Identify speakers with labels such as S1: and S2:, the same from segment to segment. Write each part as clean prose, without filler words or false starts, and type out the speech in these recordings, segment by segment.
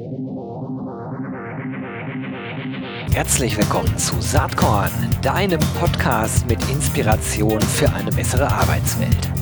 S1: Herzlich willkommen zu Saatkorn, deinem Podcast mit Inspiration für eine bessere Arbeitswelt.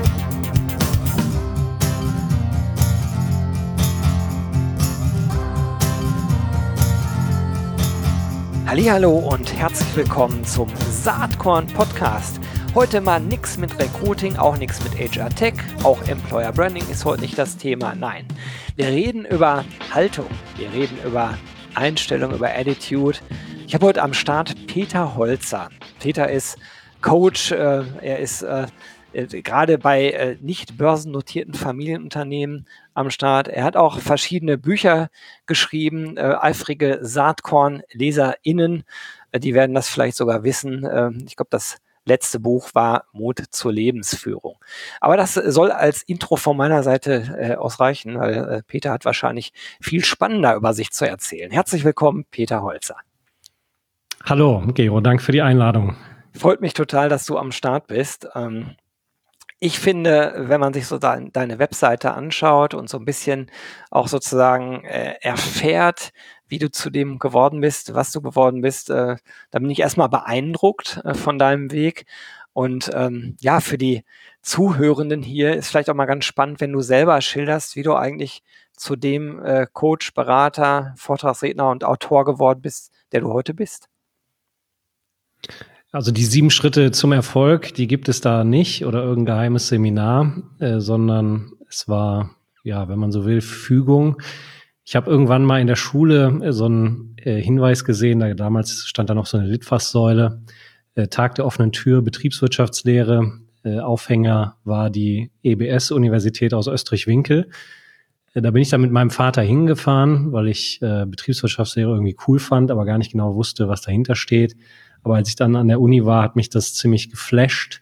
S1: Hallihallo und herzlich willkommen zum Saatkorn Podcast. Heute mal nichts mit Recruiting, auch nichts mit HR Tech, auch Employer Branding ist heute nicht das Thema. Nein, wir reden über Haltung, wir reden über Einstellung, über Attitude. Ich habe heute am Start Peter Holzer. Peter ist Coach, er ist gerade bei nicht börsennotierten Familienunternehmen am Start. Er hat auch verschiedene Bücher geschrieben, eifrige Saatkorn-LeserInnen, die werden das vielleicht sogar wissen. Ich glaube, das letzte Buch war Mut zur Lebensführung. Aber das soll als Intro von meiner Seite ausreichen, weil Peter hat wahrscheinlich viel spannender über sich zu erzählen. Herzlich willkommen, Peter Holzer.
S2: Hallo, Gero, danke für die Einladung.
S1: Freut mich total, dass du am Start bist. Ich finde, wenn man sich so deine Webseite anschaut und so ein bisschen auch sozusagen erfährt, wie du zu dem geworden bist, was du geworden bist, da bin ich erstmal beeindruckt von deinem Weg. Und ja, für die Zuhörenden hier ist vielleicht auch mal ganz spannend, wenn du selber schilderst, wie du eigentlich zu dem Coach, Berater, Vortragsredner und Autor geworden bist, der du heute bist.
S2: Also die 7 Schritte zum Erfolg, die gibt es da nicht oder irgendein geheimes Seminar, sondern es war, ja, wenn man so will, Fügung. Ich habe irgendwann mal in der Schule so einen Hinweis gesehen, damals stand da noch so eine Litfaßsäule, Tag der offenen Tür, Betriebswirtschaftslehre, Aufhänger war die EBS-Universität aus Österreich-Winkel. Da bin ich dann mit meinem Vater hingefahren, weil ich Betriebswirtschaftslehre irgendwie cool fand, aber gar nicht genau wusste, was dahinter steht. Aber als ich dann an der Uni war, hat mich das ziemlich geflasht.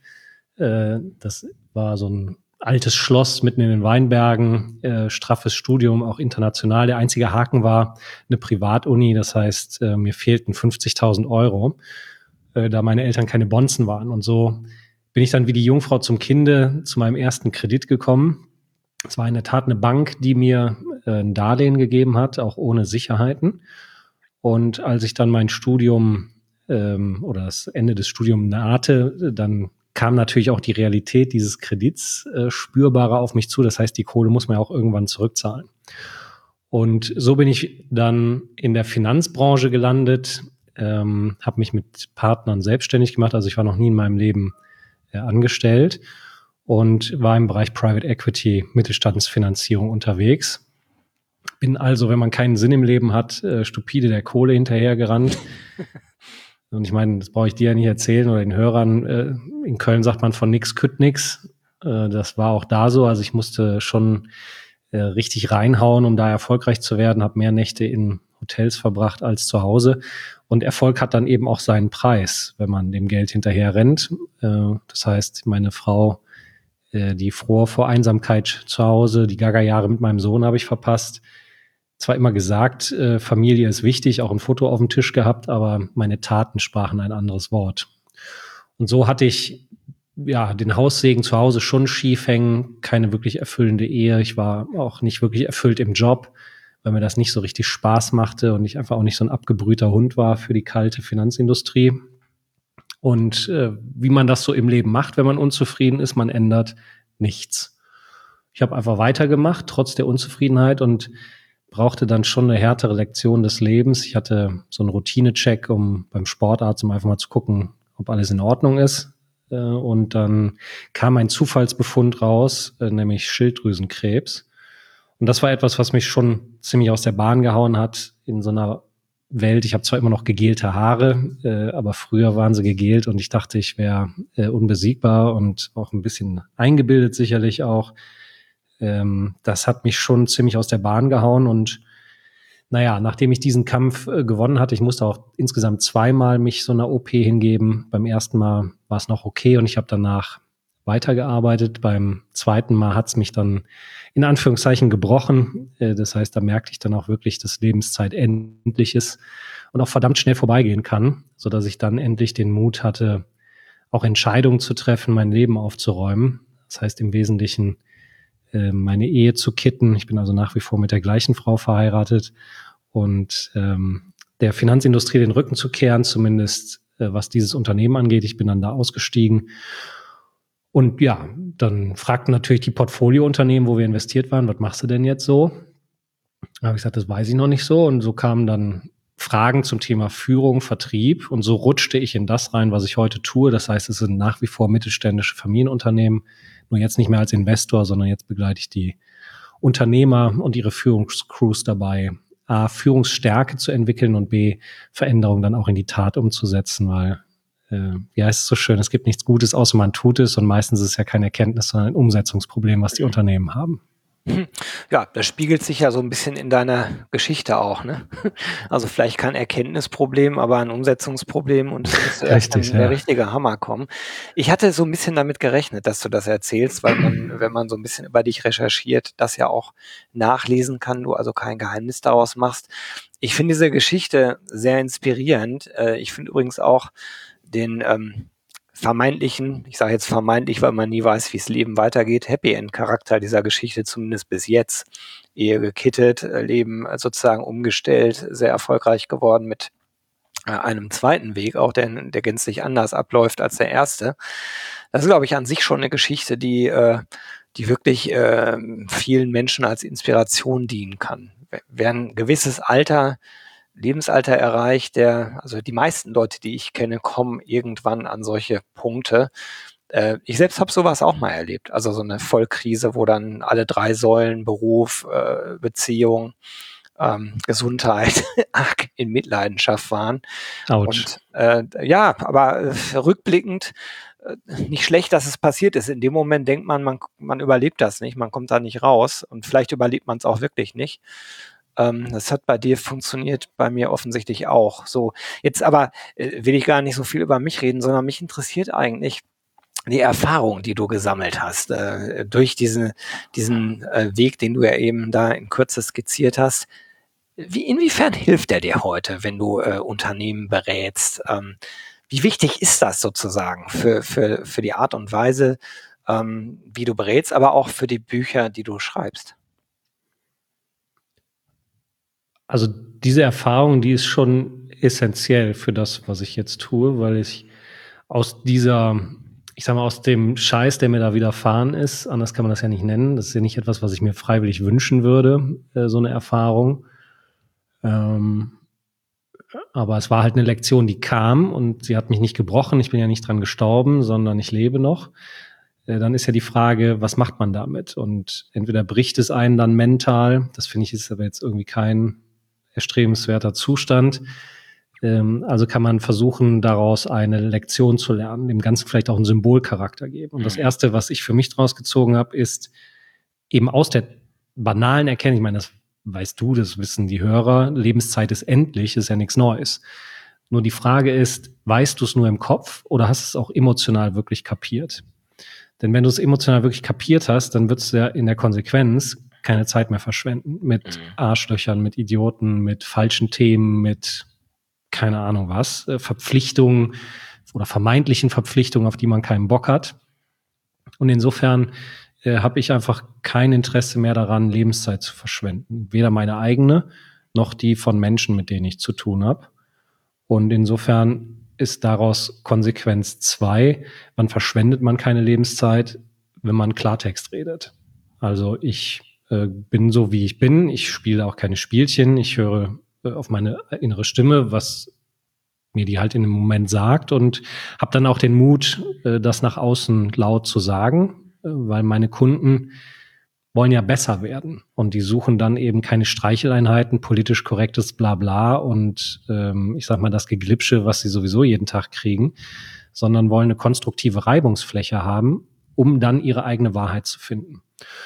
S2: Das war so ein altes Schloss mitten in den Weinbergen, straffes Studium, auch international. Der einzige Haken war eine Privatuni, das heißt, mir fehlten 50.000 Euro, da meine Eltern keine Bonzen waren. Und so bin ich dann wie die Jungfrau zum Kinde zu meinem ersten Kredit gekommen. Es war in der Tat eine Bank, die mir ein Darlehen gegeben hat, auch ohne Sicherheiten. Und als ich dann mein Studium oder das Ende des Studiums nahte, dann kam natürlich auch die Realität dieses Kredits spürbarer auf mich zu. Das heißt, die Kohle muss man ja auch irgendwann zurückzahlen. Und so bin ich dann in der Finanzbranche gelandet, habe mich mit Partnern selbstständig gemacht. Also ich war noch nie in meinem Leben angestellt und war im Bereich Private Equity, Mittelstandsfinanzierung unterwegs. Bin also, wenn man keinen Sinn im Leben hat, stupide der Kohle hinterhergerannt. Und ich meine, das brauche ich dir ja nicht erzählen oder den Hörern. In Köln sagt man von nix kütt nix. Das war auch da so. Also ich musste schon richtig reinhauen, um da erfolgreich zu werden. Habe mehr Nächte in Hotels verbracht als zu Hause. Und Erfolg hat dann eben auch seinen Preis, wenn man dem Geld hinterher rennt. Das heißt, meine Frau, die fror vor Einsamkeit zu Hause, die Gaga-Jahre mit meinem Sohn habe ich verpasst. Zwar immer gesagt, Familie ist wichtig, auch ein Foto auf dem Tisch gehabt, aber meine Taten sprachen ein anderes Wort. Und so hatte ich ja den Haussegen zu Hause schon schief hängen, keine wirklich erfüllende Ehe. Ich war auch nicht wirklich erfüllt im Job, weil mir das nicht so richtig Spaß machte und ich einfach auch nicht so ein abgebrühter Hund war für die kalte Finanzindustrie. Und wie man das so im Leben macht, wenn man unzufrieden ist, man ändert nichts. Ich habe einfach weitergemacht, trotz der Unzufriedenheit, und brauchte dann schon eine härtere Lektion des Lebens. Ich hatte so einen Routinecheck beim Sportarzt, um einfach mal zu gucken, ob alles in Ordnung ist. Und dann kam ein Zufallsbefund raus, nämlich Schilddrüsenkrebs. Und das war etwas, was mich schon ziemlich aus der Bahn gehauen hat in so einer Welt. Ich habe zwar immer noch gegelte Haare, aber früher waren sie gegelt und ich dachte, ich wäre unbesiegbar und auch ein bisschen eingebildet sicherlich auch. Das hat mich schon ziemlich aus der Bahn gehauen und naja, nachdem ich diesen Kampf gewonnen hatte, ich musste auch insgesamt 2-mal mich so einer OP hingeben. Beim ersten Mal war es noch okay und ich habe danach weitergearbeitet. Beim zweiten Mal hat es mich dann in Anführungszeichen gebrochen. Das heißt, da merkte ich dann auch wirklich, dass Lebenszeit endlich ist und auch verdammt schnell vorbeigehen kann, sodass ich dann endlich den Mut hatte, auch Entscheidungen zu treffen, mein Leben aufzuräumen. Das heißt im Wesentlichen meine Ehe zu kitten. Ich bin also nach wie vor mit der gleichen Frau verheiratet und der Finanzindustrie den Rücken zu kehren, zumindest was dieses Unternehmen angeht. Ich bin dann da ausgestiegen. Und ja, dann fragten natürlich die Portfoliounternehmen, wo wir investiert waren, was machst du denn jetzt so? Da habe ich gesagt, das weiß ich noch nicht so. Und so kamen dann Fragen zum Thema Führung, Vertrieb. Und so rutschte ich in das rein, was ich heute tue. Das heißt, es sind nach wie vor mittelständische Familienunternehmen. Nur jetzt nicht mehr als Investor, sondern jetzt begleite ich die Unternehmer und ihre Führungscrews dabei, A, Führungsstärke zu entwickeln und B, Veränderungen dann auch in die Tat umzusetzen, weil, wie heißt es so schön, es gibt nichts Gutes, außer man tut es und meistens ist es ja keine Erkenntnis, sondern ein Umsetzungsproblem, was die Unternehmen haben.
S1: Ja, das spiegelt sich ja so ein bisschen in deiner Geschichte auch, ne? Also vielleicht kein Erkenntnisproblem, aber ein Umsetzungsproblem und es müsste erst
S2: Richtig,
S1: der
S2: ja.
S1: richtige Hammer kommen. Ich hatte so ein bisschen damit gerechnet, dass du das erzählst, weil man, wenn man so ein bisschen über dich recherchiert, das ja auch nachlesen kann, du also kein Geheimnis daraus machst. Ich finde diese Geschichte sehr inspirierend. Ich finde übrigens auch den vermeintlichen, ich sage jetzt vermeintlich, weil man nie weiß, wie das Leben weitergeht, Happy End Charakter dieser Geschichte, zumindest bis jetzt. Ehe gekittet, Leben sozusagen umgestellt, sehr erfolgreich geworden mit einem zweiten Weg, auch der gänzlich anders abläuft als der erste. Das ist, glaube ich, an sich schon eine Geschichte, die wirklich vielen Menschen als Inspiration dienen kann. Wer ein gewisses Lebensalter erreicht, also die meisten Leute, die ich kenne, kommen irgendwann an solche Punkte. Ich selbst habe sowas auch mal erlebt, also so eine Vollkrise, wo dann alle 3 Säulen, Beruf, Beziehung, Gesundheit arg in Mitleidenschaft waren.
S2: Autsch.
S1: Und ja, aber rückblickend nicht schlecht, dass es passiert ist. In dem Moment denkt man überlebt das nicht, man kommt da nicht raus und vielleicht überlebt man es auch wirklich nicht. Das hat bei dir funktioniert, bei mir offensichtlich auch. So, jetzt aber will ich gar nicht so viel über mich reden, sondern mich interessiert eigentlich die Erfahrung, die du gesammelt hast, durch diesen Weg, den du ja eben da in Kürze skizziert hast. Inwiefern hilft der dir heute, wenn du Unternehmen berätst? Wie wichtig ist das sozusagen für die Art und Weise, wie du berätst, aber auch für die Bücher, die du schreibst?
S2: Also diese Erfahrung, die ist schon essentiell für das, was ich jetzt tue, weil ich aus aus dem Scheiß, der mir da widerfahren ist, anders kann man das ja nicht nennen, das ist ja nicht etwas, was ich mir freiwillig wünschen würde, so eine Erfahrung. Aber es war halt eine Lektion, die kam und sie hat mich nicht gebrochen, ich bin ja nicht dran gestorben, sondern ich lebe noch. Dann ist ja die Frage, was macht man damit? Und entweder bricht es einen dann mental, das finde ich ist aber jetzt irgendwie kein erstrebenswerter Zustand. Also kann man versuchen, daraus eine Lektion zu lernen, dem Ganzen vielleicht auch einen Symbolcharakter geben. Und das Erste, was ich für mich draus gezogen habe, ist eben aus der banalen Erkenntnis, ich meine, das weißt du, das wissen die Hörer, Lebenszeit ist endlich, ist ja nichts Neues. Nur die Frage ist, weißt du es nur im Kopf oder hast du es auch emotional wirklich kapiert? Denn wenn du es emotional wirklich kapiert hast, dann würdest du ja in der Konsequenz keine Zeit mehr verschwenden mit Arschlöchern, mit Idioten, mit falschen Themen, mit keine Ahnung was, Verpflichtungen oder vermeintlichen Verpflichtungen, auf die man keinen Bock hat. Und insofern habe ich einfach kein Interesse mehr daran, Lebenszeit zu verschwenden. Weder meine eigene, noch die von Menschen, mit denen ich zu tun habe. Und insofern ist daraus Konsequenz 2, wann verschwendet man keine Lebenszeit, wenn man Klartext redet. Also ich bin so, wie ich bin. Ich spiele auch keine Spielchen. Ich höre auf meine innere Stimme, was mir die halt in dem Moment sagt und habe dann auch den Mut, das nach außen laut zu sagen, weil meine Kunden wollen ja besser werden und die suchen dann eben keine Streicheleinheiten, politisch korrektes Blabla und ich sag mal das Geglipsche, was sie sowieso jeden Tag kriegen, sondern wollen eine konstruktive Reibungsfläche haben, um dann ihre eigene Wahrheit zu finden.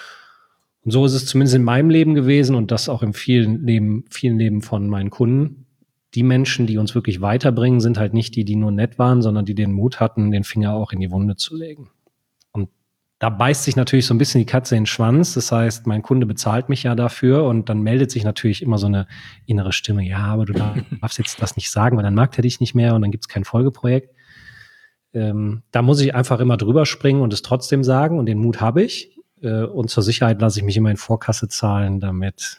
S2: Und so ist es zumindest in meinem Leben gewesen und das auch in vielen Leben von meinen Kunden. Die Menschen, die uns wirklich weiterbringen, sind halt nicht die nur nett waren, sondern die den Mut hatten, den Finger auch in die Wunde zu legen. Und da beißt sich natürlich so ein bisschen die Katze in den Schwanz. Das heißt, mein Kunde bezahlt mich ja dafür und dann meldet sich natürlich immer so eine innere Stimme. Ja, aber du darfst jetzt das nicht sagen, weil dann mag er dich nicht mehr und dann gibt es kein Folgeprojekt. Da muss ich einfach immer drüber springen und es trotzdem sagen und den Mut habe ich. und zur Sicherheit lasse ich mich immer in Vorkasse zahlen, damit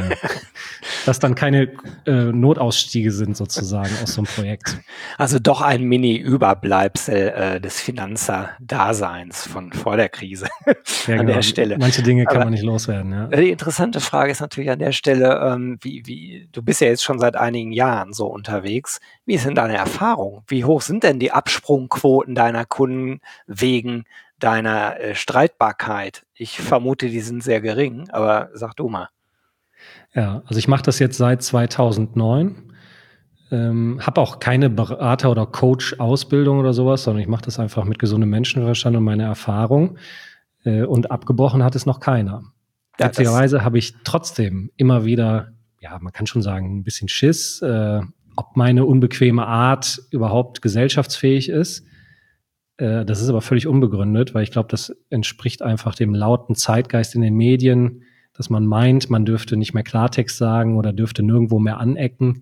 S2: das dann keine Notausstiege sind sozusagen aus so einem Projekt.
S1: Also doch ein Mini-Überbleibsel des Finanzer-Daseins von vor der Krise
S2: Ja,
S1: an
S2: genau.
S1: der Stelle.
S2: Manche Dinge kann
S1: Aber
S2: man nicht loswerden, ja.
S1: die interessante Frage ist natürlich an der Stelle, du bist ja jetzt schon seit einigen Jahren so unterwegs. Wie ist denn deine Erfahrung? Wie hoch sind denn die Absprungquoten deiner Kunden wegen deiner Streitbarkeit? Ich vermute, die sind sehr gering, aber sag du mal.
S2: Ja, also ich mache das jetzt seit 2009. Habe auch keine Berater- oder Coach-Ausbildung oder sowas, sondern ich mache das einfach mit gesundem Menschenverstand und meiner Erfahrung. Und abgebrochen hat es noch keiner.
S1: Ja,
S2: Witzigerweise habe ich trotzdem immer wieder, ja, man kann schon sagen, ein bisschen Schiss, ob meine unbequeme Art überhaupt gesellschaftsfähig ist. Das ist aber völlig unbegründet, weil ich glaube, das entspricht einfach dem lauten Zeitgeist in den Medien, dass man meint, man dürfte nicht mehr Klartext sagen oder dürfte nirgendwo mehr anecken.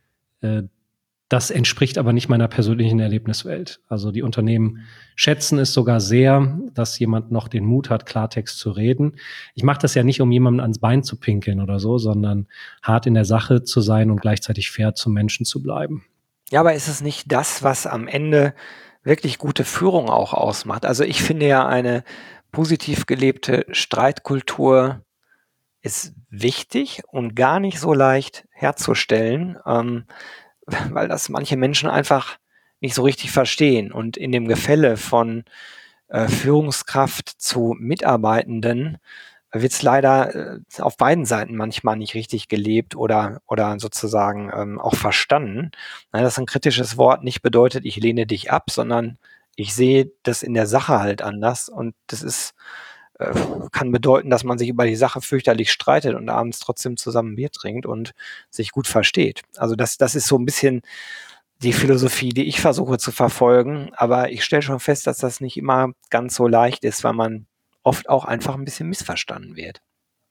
S2: Das entspricht aber nicht meiner persönlichen Erlebniswelt. Also die Unternehmen schätzen es sogar sehr, dass jemand noch den Mut hat, Klartext zu reden. Ich mache das ja nicht, um jemandem ans Bein zu pinkeln oder so, sondern hart in der Sache zu sein und gleichzeitig fair zum Menschen zu bleiben.
S1: Ja, aber ist es nicht das, was am Ende wirklich gute Führung auch ausmacht? Also ich finde ja, eine positiv gelebte Streitkultur ist wichtig und gar nicht so leicht herzustellen, weil das manche Menschen einfach nicht so richtig verstehen. Und in dem Gefälle von Führungskraft zu Mitarbeitenden wird es leider auf beiden Seiten manchmal nicht richtig gelebt oder sozusagen auch verstanden. Dass ein kritisches Wort nicht bedeutet, ich lehne dich ab, sondern ich sehe das in der Sache halt anders. Und das ist kann bedeuten, dass man sich über die Sache fürchterlich streitet und abends trotzdem zusammen Bier trinkt und sich gut versteht. Also das ist so ein bisschen die Philosophie, die ich versuche zu verfolgen. Aber ich stelle schon fest, dass das nicht immer ganz so leicht ist, weil man oft auch einfach ein bisschen missverstanden wird.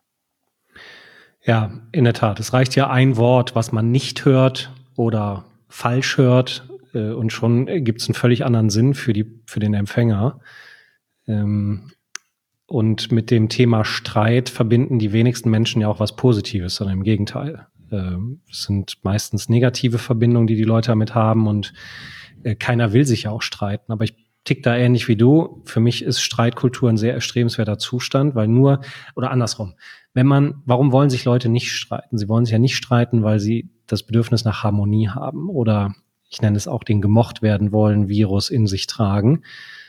S2: Ja, in der Tat. Es reicht ja ein Wort, was man nicht hört oder falsch hört, und schon gibt es einen völlig anderen Sinn für den Empfänger. Und mit dem Thema Streit verbinden die wenigsten Menschen ja auch was Positives, sondern im Gegenteil. Es sind meistens negative Verbindungen, die Leute damit haben, und keiner will sich ja auch streiten. Aber ich tick da ähnlich wie du. Für mich ist Streitkultur ein sehr erstrebenswerter Zustand, weil oder andersrum, warum wollen sich Leute nicht streiten? Sie wollen sich ja nicht streiten, weil sie das Bedürfnis nach Harmonie haben oder, ich nenne es auch, den gemocht werden wollen Virus in sich tragen.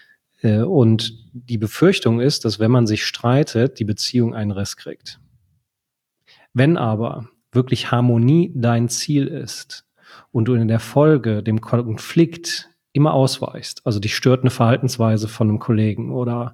S2: Und die Befürchtung ist, dass wenn man sich streitet, die Beziehung einen Riss kriegt. Wenn aber wirklich Harmonie dein Ziel ist und du in der Folge dem Konflikt immer ausweichst, also dich stört eine Verhaltensweise von einem Kollegen oder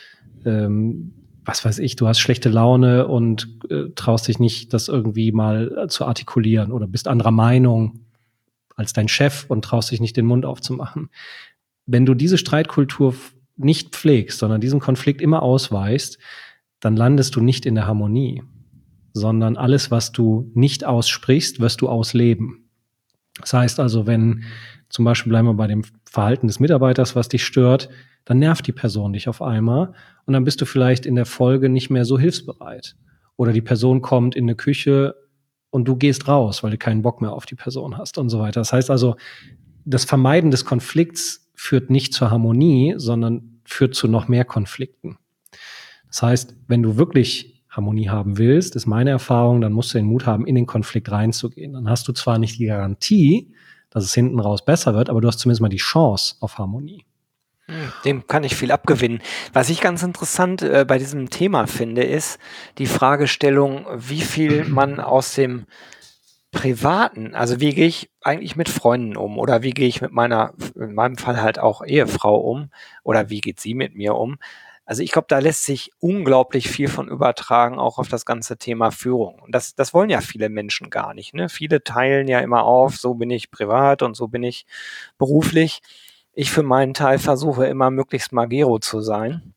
S2: was weiß ich, du hast schlechte Laune und traust dich nicht, das irgendwie mal zu artikulieren oder bist anderer Meinung als dein Chef und traust dich nicht, den Mund aufzumachen. Wenn du diese Streitkultur nicht pflegst, sondern diesen Konflikt immer ausweichst, dann landest du nicht in der Harmonie, sondern alles, was du nicht aussprichst, wirst du ausleben. Das heißt also, wenn zum Beispiel, bleiben wir bei dem Verhalten des Mitarbeiters, was dich stört, dann nervt die Person dich auf einmal und dann bist du vielleicht in der Folge nicht mehr so hilfsbereit. Oder die Person kommt in eine Küche und du gehst raus, weil du keinen Bock mehr auf die Person hast und so weiter. Das heißt also, das Vermeiden des Konflikts führt nicht zur Harmonie, sondern führt zu noch mehr Konflikten. Das heißt, wenn du wirklich Harmonie haben willst, ist meine Erfahrung, dann musst du den Mut haben, in den Konflikt reinzugehen. Dann hast du zwar nicht die Garantie, dass es hinten raus besser wird, aber du hast zumindest mal die Chance auf Harmonie.
S1: Dem kann ich viel abgewinnen. Was ich ganz interessant bei diesem Thema finde, ist die Fragestellung, wie viel man aus dem Privaten, also wie gehe ich eigentlich mit Freunden um oder wie gehe ich mit in meinem Fall halt auch Ehefrau um oder wie geht sie mit mir um? Also ich glaube, da lässt sich unglaublich viel von übertragen, auch auf das ganze Thema Führung. Und das wollen ja viele Menschen gar nicht, ne? Viele teilen ja immer auf, so bin ich privat und so bin ich beruflich. Ich für meinen Teil versuche immer möglichst Magero zu sein.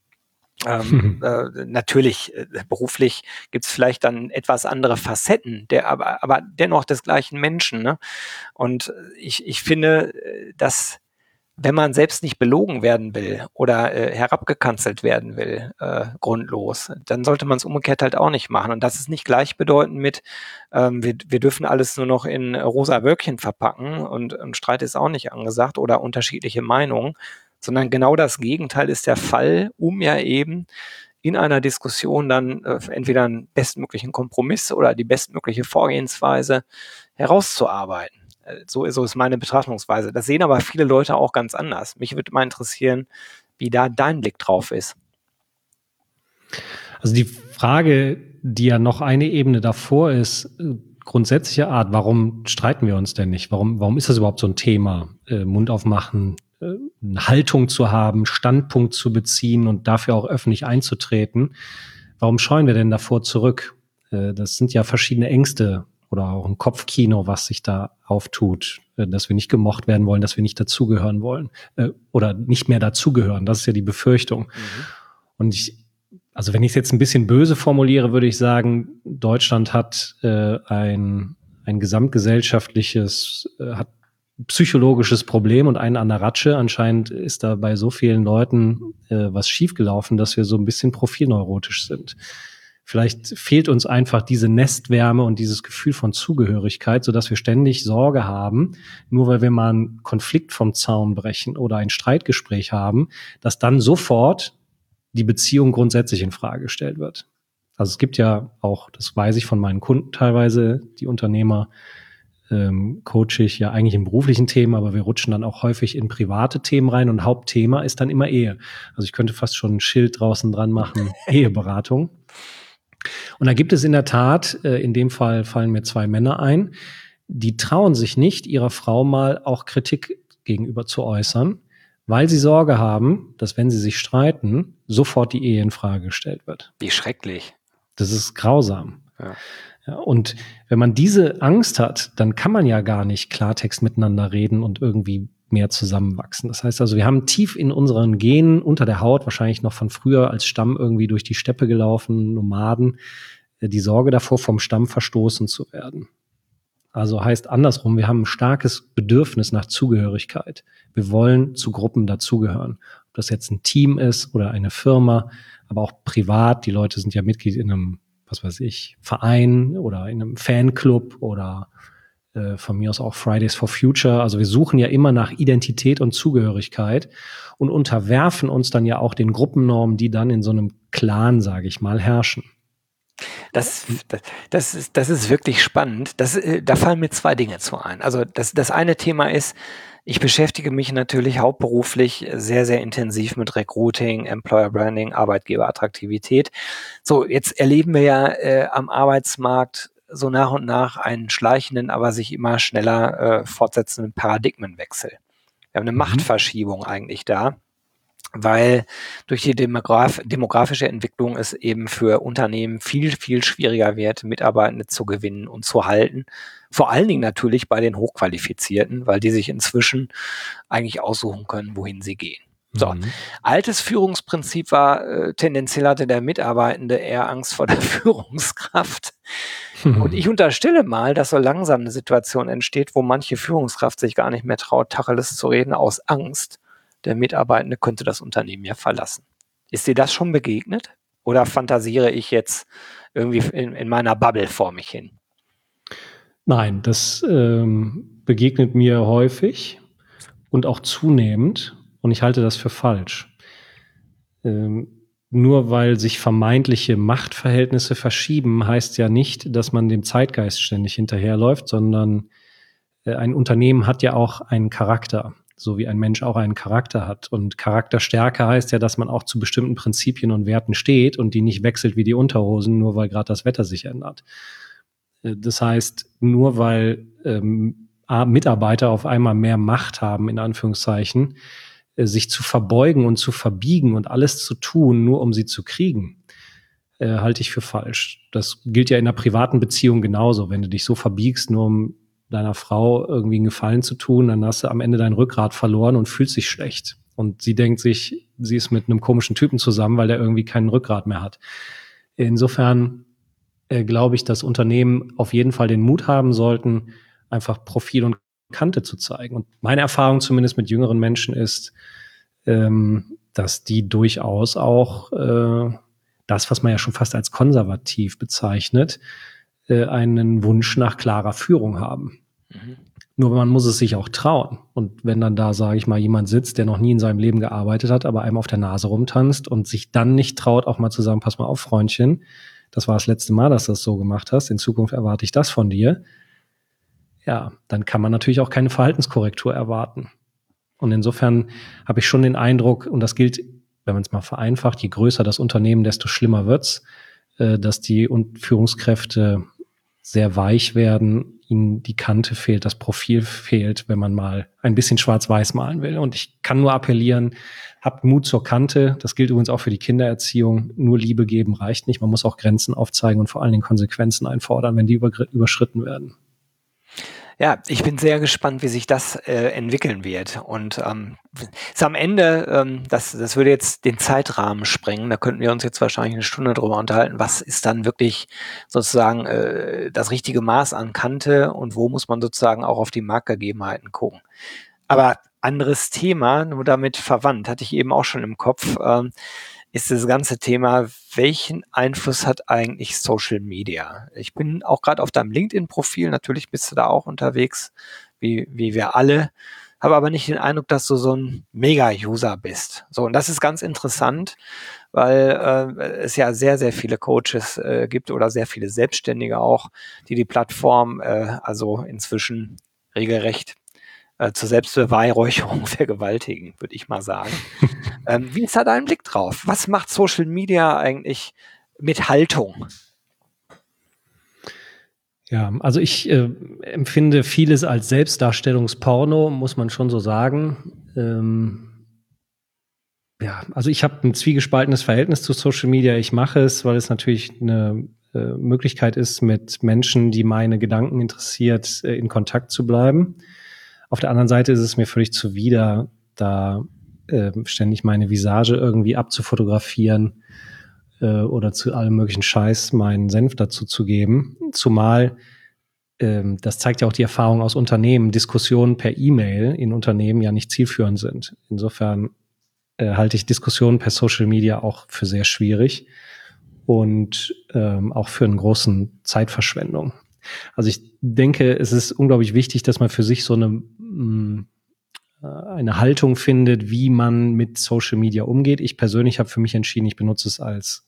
S1: Natürlich, beruflich gibt's vielleicht dann etwas andere Facetten, aber dennoch des gleichen Menschen. Ne? Und ich finde, dass wenn man selbst nicht belogen werden will oder herabgekanzelt werden will, grundlos, dann sollte man es umgekehrt halt auch nicht machen. Und das ist nicht gleichbedeutend mit, wir dürfen alles nur noch in rosa Wölkchen verpacken und Streit ist auch nicht angesagt oder unterschiedliche Meinungen, sondern genau das Gegenteil ist der Fall, um ja eben in einer Diskussion dann entweder einen bestmöglichen Kompromiss oder die bestmögliche Vorgehensweise herauszuarbeiten. So ist meine Betrachtungsweise. Das sehen aber viele Leute auch ganz anders. Mich würde mal interessieren, wie da dein Blick drauf ist.
S2: Also die Frage, die ja noch eine Ebene davor ist, grundsätzlicher Art, warum streiten wir uns denn nicht? Warum ist das überhaupt so ein Thema? Mund aufmachen, eine Haltung zu haben, Standpunkt zu beziehen und dafür auch öffentlich einzutreten. Warum scheuen wir denn davor zurück? Das sind ja verschiedene Ängste oder auch ein Kopfkino, was sich da auftut, dass wir nicht gemocht werden wollen, dass wir nicht dazugehören wollen oder nicht mehr dazugehören. Das ist ja die Befürchtung. Und also wenn ich es jetzt ein bisschen böse formuliere, würde ich sagen, Deutschland hat ein gesamtgesellschaftliches, hat psychologisches Problem und einen an der Ratsche. Anscheinend ist da bei so vielen Leuten was schiefgelaufen, dass wir so ein bisschen profilneurotisch sind. Vielleicht fehlt uns einfach diese Nestwärme und dieses Gefühl von Zugehörigkeit, sodass wir ständig Sorge haben, nur weil wir mal einen Konflikt vom Zaun brechen oder ein Streitgespräch haben, dass dann sofort die Beziehung grundsätzlich in Frage gestellt wird. Also es gibt ja auch, das weiß ich von meinen Kunden teilweise, die Unternehmer, coache ich ja eigentlich in beruflichen Themen, aber wir rutschen dann auch häufig in private Themen rein und Hauptthema ist dann immer Ehe. Also ich könnte fast schon ein Schild draußen dran machen, Eheberatung. Und da gibt es in der Tat, in dem Fall fallen mir 2 Männer ein, die trauen sich nicht, ihrer Frau mal auch Kritik gegenüber zu äußern, weil sie Sorge haben, dass wenn sie sich streiten, sofort die Ehe in Frage gestellt wird.
S1: Wie schrecklich.
S2: Das ist grausam.
S1: Ja.
S2: Ja, und wenn man diese Angst hat, dann kann man ja gar nicht Klartext miteinander reden und irgendwie mehr zusammenwachsen. Das heißt also, wir haben tief in unseren Genen unter der Haut, wahrscheinlich noch von früher als Stamm irgendwie durch die Steppe gelaufen, Nomaden, die Sorge davor, vom Stamm verstoßen zu werden. Also heißt andersrum, wir haben ein starkes Bedürfnis nach Zugehörigkeit. Wir wollen zu Gruppen dazugehören. Ob das jetzt ein Team ist oder eine Firma, aber auch privat. Die Leute sind ja Mitglied in einem, was weiß ich, Verein oder in einem Fanclub oder von mir aus auch Fridays for Future. Also wir suchen ja immer nach Identität und Zugehörigkeit und unterwerfen uns dann ja auch den Gruppennormen, die dann in so einem Clan, sage ich mal, herrschen.
S1: Das ist wirklich spannend. Da fallen mir 2 Dinge zu ein. Also das eine Thema ist, ich beschäftige mich natürlich hauptberuflich sehr, sehr intensiv mit Recruiting, Employer Branding, Arbeitgeberattraktivität. So, jetzt erleben wir ja am Arbeitsmarkt so nach und nach einen schleichenden, aber sich immer schneller fortsetzenden Paradigmenwechsel. Wir haben eine Machtverschiebung eigentlich da, weil durch die demografische Entwicklung es eben für Unternehmen viel, viel schwieriger wird, Mitarbeitende zu gewinnen und zu halten. Vor allen Dingen natürlich bei den Hochqualifizierten, weil die sich inzwischen eigentlich aussuchen können, wohin sie gehen. So, altes Führungsprinzip war, tendenziell hatte der Mitarbeitende eher Angst vor der Führungskraft. Und ich unterstelle mal, dass so langsam eine Situation entsteht, wo manche Führungskraft sich gar nicht mehr traut, Tacheles zu reden aus Angst. Der Mitarbeitende könnte das Unternehmen ja verlassen. Ist dir das schon begegnet? Oder fantasiere ich jetzt irgendwie in meiner Bubble vor mich hin?
S2: Nein, das begegnet mir häufig und auch zunehmend. Und ich halte das für falsch. Nur weil sich vermeintliche Machtverhältnisse verschieben, heißt ja nicht, dass man dem Zeitgeist ständig hinterherläuft, sondern ein Unternehmen hat ja auch einen Charakter, so wie ein Mensch auch einen Charakter hat. Und Charakterstärke heißt ja, dass man auch zu bestimmten Prinzipien und Werten steht und die nicht wechselt wie die Unterhosen, nur weil gerade das Wetter sich ändert. Das heißt, nur weil Mitarbeiter auf einmal mehr Macht haben, in Anführungszeichen, sich zu verbeugen und zu verbiegen und alles zu tun, nur um sie zu kriegen, halte ich für falsch. Das gilt ja in einer privaten Beziehung genauso. Wenn du dich so verbiegst, nur um deiner Frau irgendwie einen Gefallen zu tun, dann hast du am Ende dein Rückgrat verloren und fühlst dich schlecht. Und sie denkt sich, sie ist mit einem komischen Typen zusammen, weil der irgendwie keinen Rückgrat mehr hat. Insofern glaube ich, dass Unternehmen auf jeden Fall den Mut haben sollten, einfach Profil und Kante zu zeigen. Und meine Erfahrung zumindest mit jüngeren Menschen ist, dass die durchaus auch das, was man ja schon fast als konservativ bezeichnet, einen Wunsch nach klarer Führung haben. Mhm. Nur man muss es sich auch trauen. Und wenn dann da, sage ich mal, jemand sitzt, der noch nie in seinem Leben gearbeitet hat, aber einem auf der Nase rumtanzt und sich dann nicht traut, auch mal zu sagen, pass mal auf, Freundchen, das war das letzte Mal, dass du das so gemacht hast, in Zukunft erwarte ich das von dir, ja, dann kann man natürlich auch keine Verhaltenskorrektur erwarten. Und insofern habe ich schon den Eindruck, und das gilt, wenn man es mal vereinfacht, je größer das Unternehmen, desto schlimmer wird's, dass die Führungskräfte sehr weich werden, ihnen die Kante fehlt, das Profil fehlt, wenn man mal ein bisschen schwarz-weiß malen will. Und ich kann nur appellieren, habt Mut zur Kante. Das gilt übrigens auch für die Kindererziehung. Nur Liebe geben reicht nicht. Man muss auch Grenzen aufzeigen und vor allen Dingen Konsequenzen einfordern, wenn die überschritten werden.
S1: Ja, ich bin sehr gespannt, wie sich das entwickeln wird. Und ist am Ende, das würde jetzt den Zeitrahmen sprengen. Da könnten wir uns jetzt wahrscheinlich eine Stunde drüber unterhalten. Was ist dann wirklich sozusagen das richtige Maß an Kante und wo muss man sozusagen auch auf die Marktgegebenheiten gucken? Aber anderes Thema, nur damit verwandt, hatte ich eben auch schon im Kopf, ist das ganze Thema, welchen Einfluss hat eigentlich Social Media? Ich bin auch gerade auf deinem LinkedIn-Profil, natürlich bist du da auch unterwegs, wie wir alle, habe aber nicht den Eindruck, dass du so ein Mega-User bist. So, und das ist ganz interessant, weil es ja sehr, sehr viele Coaches gibt oder sehr viele Selbstständige auch, die Plattform also inzwischen regelrecht zur Selbstbeweihräucherung vergewaltigen, würde ich mal sagen. Wie ist da dein Blick drauf? Was macht Social Media eigentlich mit Haltung?
S2: Ja, also ich empfinde vieles als Selbstdarstellungsporno, muss man schon so sagen. Ja, also ich habe ein zwiegespaltenes Verhältnis zu Social Media. Ich mache es, weil es natürlich eine Möglichkeit ist, mit Menschen, die meine Gedanken interessiert, in Kontakt zu bleiben. Auf der anderen Seite ist es mir völlig zuwider, da ständig meine Visage irgendwie abzufotografieren oder zu allem möglichen Scheiß meinen Senf dazu zu geben. Zumal, das zeigt ja auch die Erfahrung aus Unternehmen, Diskussionen per E-Mail in Unternehmen ja nicht zielführend sind. Insofern halte ich Diskussionen per Social Media auch für sehr schwierig und auch für einen großen Zeitverschwendung. Also ich denke, es ist unglaublich wichtig, dass man für sich so eine Haltung findet, wie man mit Social Media umgeht. Ich persönlich habe für mich entschieden, ich benutze es als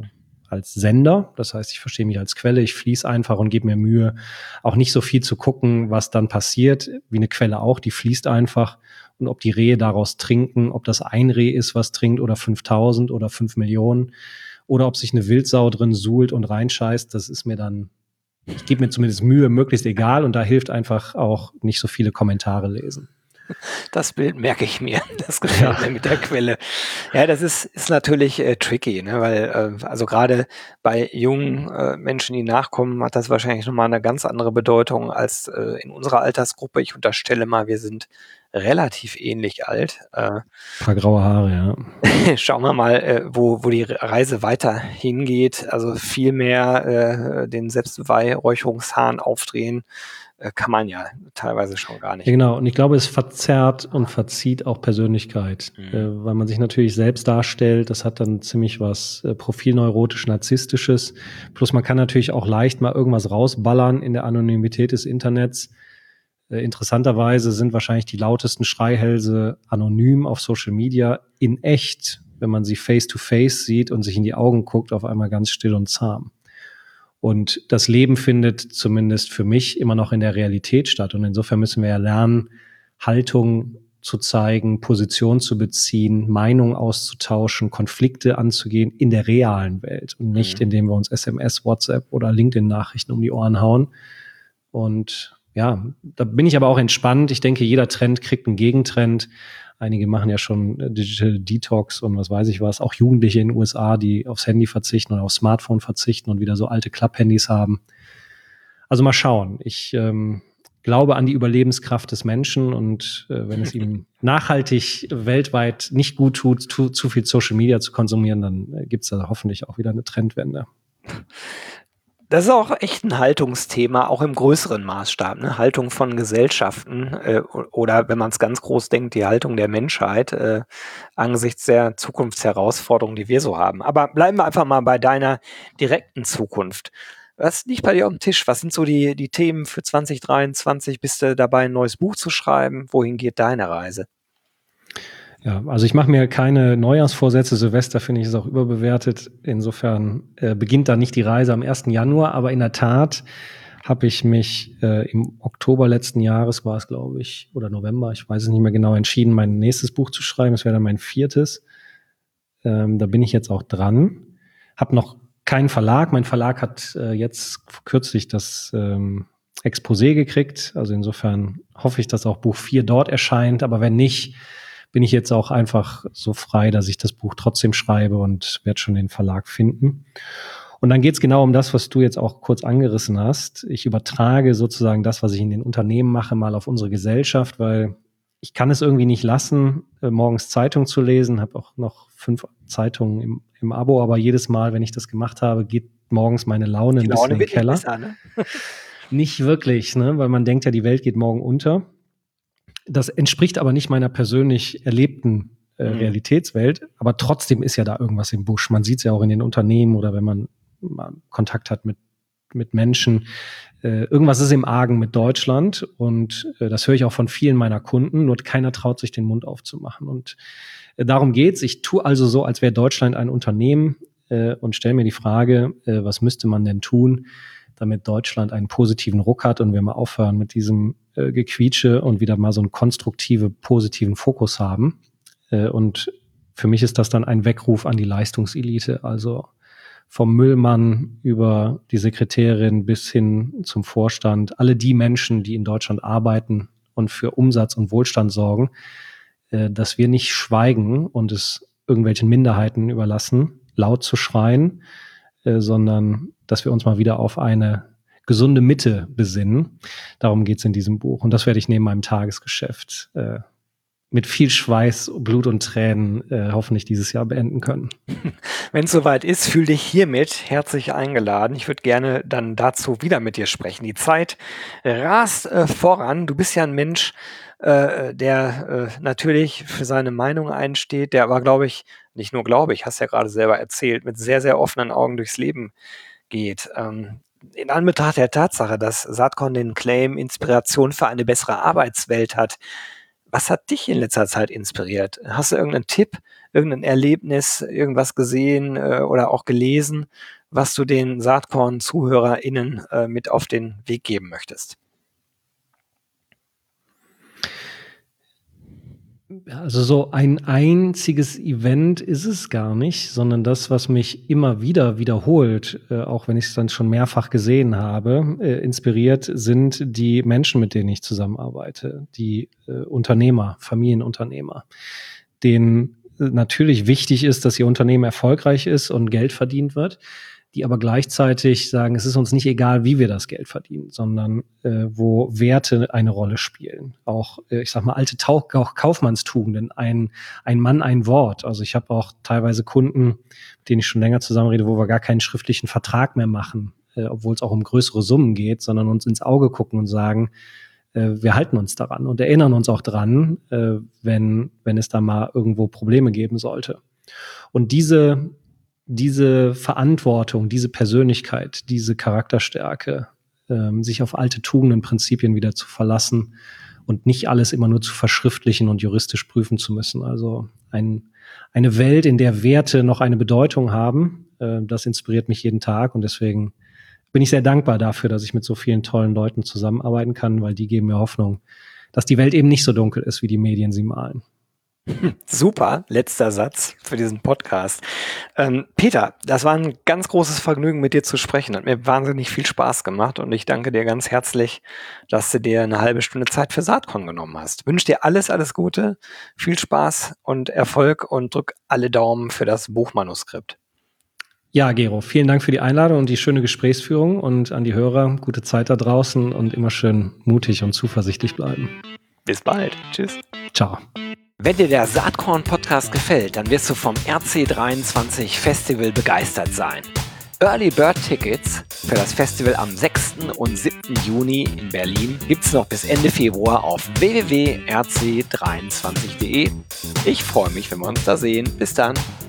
S2: Sender. Das heißt, ich verstehe mich als Quelle, ich fließe einfach und gebe mir Mühe, auch nicht so viel zu gucken, was dann passiert, wie eine Quelle auch, die fließt einfach. Und ob die Rehe daraus trinken, ob das ein Reh ist, was trinkt, oder 5.000 oder 5 Millionen, oder ob sich eine Wildsau drin suhlt und reinscheißt, das ist mir dann, ich gebe mir zumindest Mühe, möglichst egal, und da hilft einfach auch nicht so viele Kommentare lesen.
S1: Das Bild merke ich mir. Das gefällt mir mit der Quelle. Ja, das ist natürlich tricky, ne? Weil also gerade bei jungen Menschen, die nachkommen, hat das wahrscheinlich nochmal eine ganz andere Bedeutung als in unserer Altersgruppe. Ich unterstelle mal, wir sind relativ ähnlich alt.
S2: Paar graue Haare, ja.
S1: Schauen wir mal, wo die Reise weiter hingeht. Also viel mehr den Selbstbeweihräucherungshahn aufdrehen kann man ja teilweise schon gar nicht.
S2: Ja, genau, und ich glaube, es verzerrt und verzieht auch Persönlichkeit, weil man sich natürlich selbst darstellt. Das hat dann ziemlich was profilneurotisch-narzisstisches. Plus man kann natürlich auch leicht mal irgendwas rausballern in der Anonymität des Internets. Interessanterweise sind wahrscheinlich die lautesten Schreihälse anonym auf Social Media, in echt, wenn man sie face-to-face sieht und sich in die Augen guckt, auf einmal ganz still und zahm. Und das Leben findet zumindest für mich immer noch in der Realität statt. Und insofern müssen wir ja lernen, Haltung zu zeigen, Position zu beziehen, Meinung auszutauschen, Konflikte anzugehen in der realen Welt und nicht, indem wir uns SMS, WhatsApp oder LinkedIn-Nachrichten um die Ohren hauen. Und ja, da bin ich aber auch entspannt. Ich denke, jeder Trend kriegt einen Gegentrend. Einige machen ja schon Digital Detox und was weiß ich was. Auch Jugendliche in den USA, die aufs Handy verzichten oder aufs Smartphone verzichten und wieder so alte Klapphandys haben. Also mal schauen. Ich glaube an die Überlebenskraft des Menschen und wenn es ihm nachhaltig weltweit nicht gut tut, zu viel Social Media zu konsumieren, dann gibt es da hoffentlich auch wieder eine Trendwende.
S1: Das ist auch echt ein Haltungsthema, auch im größeren Maßstab, ne? Haltung von Gesellschaften oder wenn man es ganz groß denkt, die Haltung der Menschheit angesichts der Zukunftsherausforderungen, die wir so haben. Aber bleiben wir einfach mal bei deiner direkten Zukunft. Was liegt bei dir auf dem Tisch? Was sind so die Themen für 2023? Bist du dabei, ein neues Buch zu schreiben? Wohin geht deine Reise?
S2: Ja, also ich mache mir keine Neujahrsvorsätze. Silvester finde ich es auch überbewertet. Insofern beginnt da nicht die Reise am 1. Januar. Aber in der Tat habe ich mich im Oktober letzten Jahres, war es glaube ich, oder November, ich weiß es nicht mehr genau, entschieden, mein nächstes Buch zu schreiben. Das wäre dann mein 4. Da bin ich jetzt auch dran. Habe noch keinen Verlag. Mein Verlag hat jetzt kürzlich das Exposé gekriegt. Also insofern hoffe ich, dass auch Buch 4 dort erscheint. Aber wenn nicht, bin ich jetzt auch einfach so frei, dass ich das Buch trotzdem schreibe und werde schon den Verlag finden. Und dann geht es genau um das, was du jetzt auch kurz angerissen hast. Ich übertrage sozusagen das, was ich in den Unternehmen mache, mal auf unsere Gesellschaft, weil ich kann es irgendwie nicht lassen, morgens Zeitung zu lesen. Habe auch noch 5 Zeitungen im Abo, aber jedes Mal, wenn ich das gemacht habe, geht morgens meine Laune ein bisschen in den Keller.
S1: Besser, ne?
S2: Nicht wirklich, ne? Weil man denkt ja, die Welt geht morgen unter. Das entspricht aber nicht meiner persönlich erlebten Realitätswelt, aber trotzdem ist ja da irgendwas im Busch. Man sieht es ja auch in den Unternehmen oder wenn man mal Kontakt hat mit Menschen. Irgendwas ist im Argen mit Deutschland und das höre ich auch von vielen meiner Kunden, nur keiner traut sich den Mund aufzumachen. Und darum geht's. Ich tue also so, als wäre Deutschland ein Unternehmen und stelle mir die Frage, was müsste man denn tun, damit Deutschland einen positiven Ruck hat und wir mal aufhören mit diesem Gequietsche und wieder mal so einen positiven Fokus haben. Und für mich ist das dann ein Weckruf an die Leistungselite, also vom Müllmann über die Sekretärin bis hin zum Vorstand, alle die Menschen, die in Deutschland arbeiten und für Umsatz und Wohlstand sorgen, dass wir nicht schweigen und es irgendwelchen Minderheiten überlassen, laut zu schreien, sondern dass wir uns mal wieder auf eine gesunde Mitte besinnen. Darum geht es in diesem Buch. Und das werde ich neben meinem Tagesgeschäft mit viel Schweiß, Blut und Tränen hoffentlich dieses Jahr beenden können.
S1: Wenn es soweit ist, fühl dich hiermit herzlich eingeladen. Ich würde gerne dann dazu wieder mit dir sprechen. Die Zeit rast voran. Du bist ja ein Mensch, der natürlich für seine Meinung einsteht, der aber, nicht nur glaube ich, hast ja gerade selber erzählt, mit sehr, sehr offenen Augen durchs Leben geht. In Anbetracht der Tatsache, dass Saatkorn den Claim Inspiration für eine bessere Arbeitswelt hat, was hat dich in letzter Zeit inspiriert? Hast du irgendeinen Tipp, irgendein Erlebnis, irgendwas gesehen oder auch gelesen, was du den Saatkorn-ZuhörerInnen mit auf den Weg geben möchtest?
S2: Also so ein einziges Event ist es gar nicht, sondern das, was mich immer wieder wiederholt, auch wenn ich es dann schon mehrfach gesehen habe, inspiriert, sind die Menschen, mit denen ich zusammenarbeite, die Unternehmer, Familienunternehmer, denen natürlich wichtig ist, dass ihr Unternehmen erfolgreich ist und Geld verdient wird, die aber gleichzeitig sagen, es ist uns nicht egal, wie wir das Geld verdienen, sondern wo Werte eine Rolle spielen. Auch, ich sag mal, alte Kaufmannstugenden, ein Mann, ein Wort. Also ich habe auch teilweise Kunden, mit denen ich schon länger zusammenrede, wo wir gar keinen schriftlichen Vertrag mehr machen, obwohl es auch um größere Summen geht, sondern uns ins Auge gucken und sagen, wir halten uns daran und erinnern uns auch dran, wenn es da mal irgendwo Probleme geben sollte. Und diese Verantwortung, diese Persönlichkeit, diese Charakterstärke, sich auf alte Tugenden, Prinzipien wieder zu verlassen und nicht alles immer nur zu verschriftlichen und juristisch prüfen zu müssen. Also eine Welt, in der Werte noch eine Bedeutung haben, das inspiriert mich jeden Tag und deswegen bin ich sehr dankbar dafür, dass ich mit so vielen tollen Leuten zusammenarbeiten kann, weil die geben mir Hoffnung, dass die Welt eben nicht so dunkel ist, wie die Medien sie malen.
S1: Super, letzter Satz für diesen Podcast. Peter, das war ein ganz großes Vergnügen, mit dir zu sprechen. Hat mir wahnsinnig viel Spaß gemacht und ich danke dir ganz herzlich, dass du dir eine halbe Stunde Zeit für Saatkorn genommen hast. Wünsche dir alles Gute, viel Spaß und Erfolg und drück alle Daumen für das Buchmanuskript.
S2: Ja, Gero, vielen Dank für die Einladung und die schöne Gesprächsführung und an die Hörer, gute Zeit da draußen und immer schön mutig und zuversichtlich bleiben.
S1: Bis bald. Tschüss.
S2: Ciao.
S1: Wenn dir der Saatkorn-Podcast gefällt, dann wirst du vom RC23 Festival begeistert sein. Early Bird Tickets für das Festival am 6. und 7. Juni in Berlin gibt es noch bis Ende Februar auf www.rc23.de. Ich freue mich, wenn wir uns da sehen. Bis dann.